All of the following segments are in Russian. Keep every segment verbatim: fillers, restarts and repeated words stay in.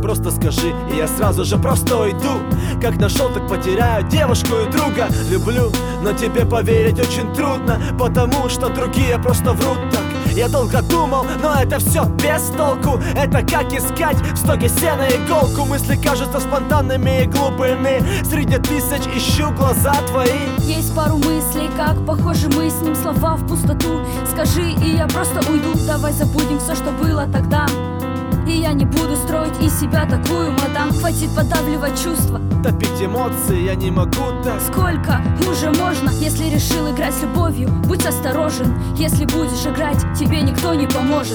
просто скажи, и я сразу же просто уйду. Как нашел, так потеряю девушку и друга. Люблю, но тебе поверить очень трудно, потому что другие просто врут так. Я долго думал, но это все без толку. Это как искать в стоге сена иголку. Мысли кажутся спонтанными и глупыми. Среди тысяч ищу глаза твои. Есть пару мыслей, как похожи мы с ним, слова в пустоту. Скажи, и я просто уйду. Давай забудем все, что было тогда. И я не буду строить из себя такую мадам. Хватит подавливать чувства, топить эмоции я не могу так. Сколько уже можно, если решил играть с любовью? Будь осторожен, если будешь играть, тебе никто не поможет.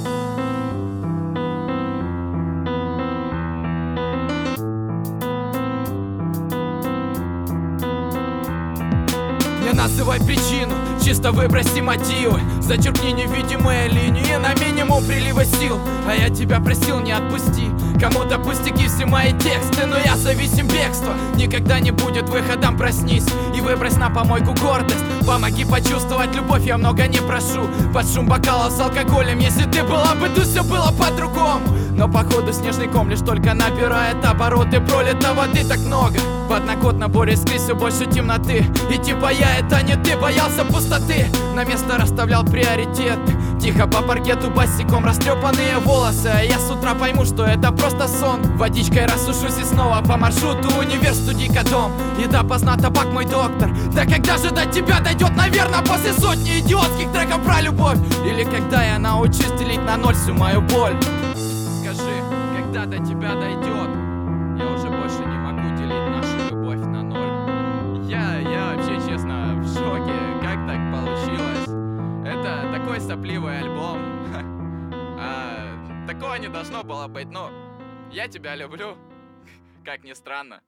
Не называй причину, чисто выброси мотивы. Зачеркни невидимые линии на минимум прилива сил. А я тебя просил, не отпусти. Кому-то пустяки все мои тексты, но я зависим бегства. Никогда не будет выходом, проснись и выбрось на помойку гордость. Помоги почувствовать любовь, я много не прошу. Под шум бокалов с алкоголем, если ты была бы, то все было по-другому. Но походу снежный ком лишь только набирает обороты. Пролито воды так много, в однокотном наборе скрізь все больше темноты. И типа я это не ты, боялся пустоты, на место расставлял приоритеты. Тихо по паркету босиком растрепанные волосы. А я с утра пойму, что это просто сон. Водичкой рассушусь и снова по маршруту универ, студийка, дом. Еда поздна, табак мой доктор. Да когда же до тебя дойдет, наверное, после сотни идиотских треков про любовь? Или когда я научусь делить на ноль всю мою боль? Скажи, когда до тебя дойдет? Я уже больше не могу делить нашу любовь на ноль. Я, я вообще, честно, в шоке. Как так получилось? Это такой сопливый альбом. А, такого не должно было быть, но я тебя люблю, как ни странно.